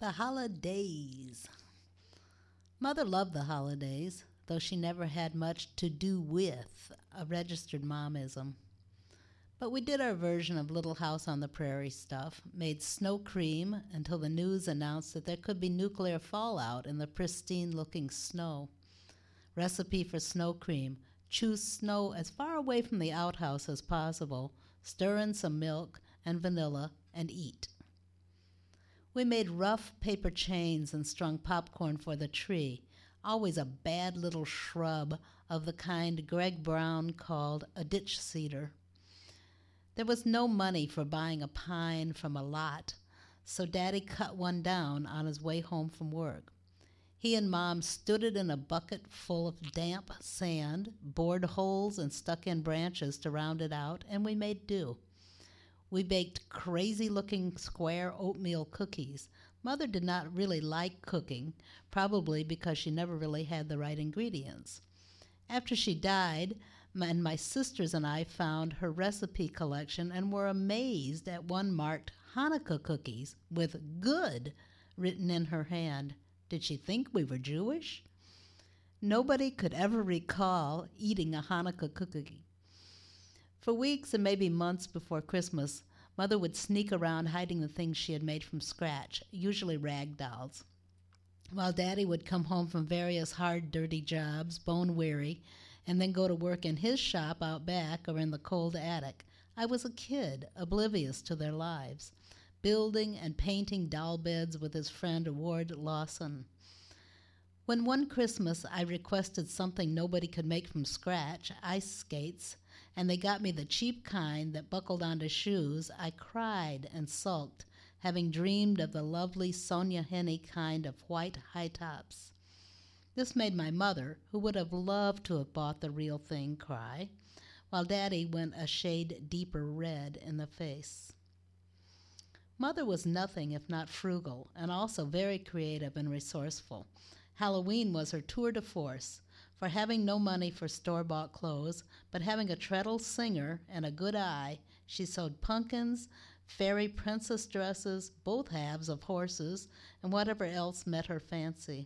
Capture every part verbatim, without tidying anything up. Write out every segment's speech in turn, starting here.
The holidays. Mother loved the holidays, though she never had much to do with a registered momism. But we did our version of Little House on the Prairie stuff, made snow cream until the news announced that there could be nuclear fallout in the pristine-looking snow. Recipe for snow cream: choose snow as far away from the outhouse as possible, stir in some milk and vanilla, and eat. We made rough paper chains and strung popcorn for the tree, always a bad little shrub of the kind Greg Brown called a ditch cedar. There was no money for buying a pine from a lot, so Daddy cut one down on his way home from work. He and Mom stood it in a bucket full of damp sand, bored holes and stuck in branches to round it out, and we made do. We baked crazy-looking square oatmeal cookies. Mother did not really like cooking, probably because she never really had the right ingredients. After she died, my, and my sisters and I found her recipe collection and were amazed at one marked Hanukkah cookies with "good" written in her hand. Did she think we were Jewish? Nobody could ever recall eating a Hanukkah cookie. For weeks and maybe months before Christmas, Mother would sneak around hiding the things she had made from scratch, usually rag dolls. While Daddy would come home from various hard, dirty jobs, bone-weary, and then go to work in his shop out back or in the cold attic, I was a kid, oblivious to their lives, building and painting doll beds with his friend Ward Lawson. When one Christmas I requested something nobody could make from scratch, ice skates, and they got me the cheap kind that buckled onto shoes, I cried and sulked, having dreamed of the lovely Sonia Henney kind of white high tops. This made my mother, who would have loved to have bought the real thing, cry, while Daddy went a shade deeper red in the face. Mother was nothing if not frugal, and also very creative and resourceful. Halloween was her tour de force, for having no money for store-bought clothes, but having a treadle singer and a good eye, she sewed pumpkins, fairy princess dresses, both halves of horses, and whatever else met her fancy.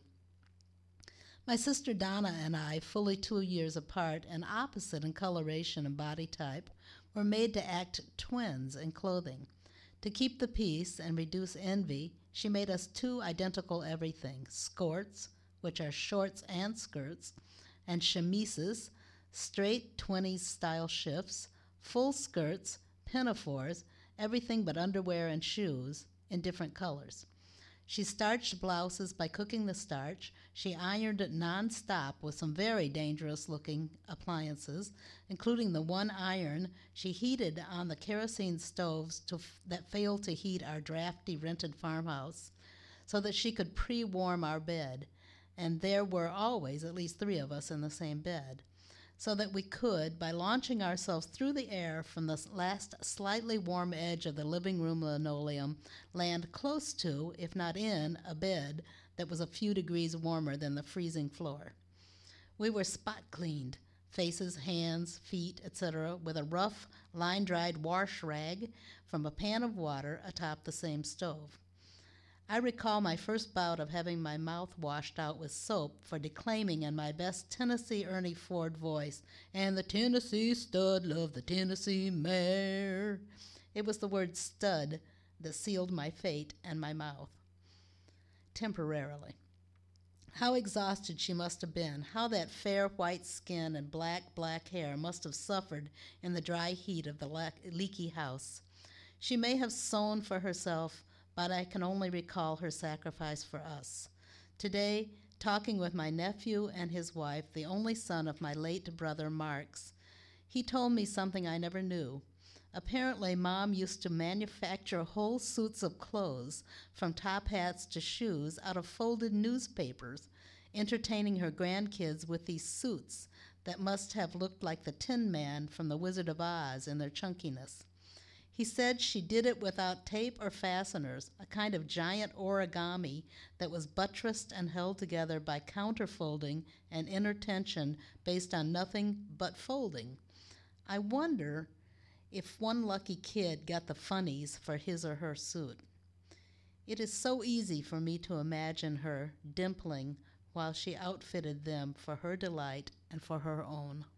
My sister Donna and I, fully two years apart and opposite in coloration and body type, were made to act twins in clothing. To keep the peace and reduce envy, she made us two identical everything: skorts, which are shorts and skirts, and chemises, straight twenties-style shifts, full skirts, pinafores, everything but underwear and shoes, in different colors. She starched blouses by cooking the starch. She ironed it non-stop with some very dangerous-looking appliances, including the one iron she heated on the kerosene stoves to f- that failed to heat our drafty rented farmhouse, so that she could pre-warm our bed, and there were always at least three of us in the same bed, so that we could, by launching ourselves through the air from the last slightly warm edge of the living room linoleum, land close to, if not in, a bed that was a few degrees warmer than the freezing floor. We were spot-cleaned, faces, hands, feet, et cetera, with a rough, line-dried wash rag from a pan of water atop the same stove. I recall my first bout of having my mouth washed out with soap for declaiming in my best Tennessee Ernie Ford voice, "And the Tennessee stud loved the Tennessee mare." It was the word stud that sealed my fate and my mouth. Temporarily. How exhausted she must have been, how that fair white skin and black, black hair must have suffered in the dry heat of the le- leaky house. She may have sewn for herself, but I can only recall her sacrifice for us. Today, talking with my nephew and his wife, the only son of my late brother Marx, he told me something I never knew. Apparently, Mom used to manufacture whole suits of clothes, from top hats to shoes, out of folded newspapers, entertaining her grandkids with these suits that must have looked like the Tin Man from The Wizard of Oz in their chunkiness. He said she did it without tape or fasteners, a kind of giant origami that was buttressed and held together by counterfolding and inner tension based on nothing but folding. I wonder if one lucky kid got the funnies for his or her suit. It is so easy for me to imagine her dimpling while she outfitted them for her delight and for her own.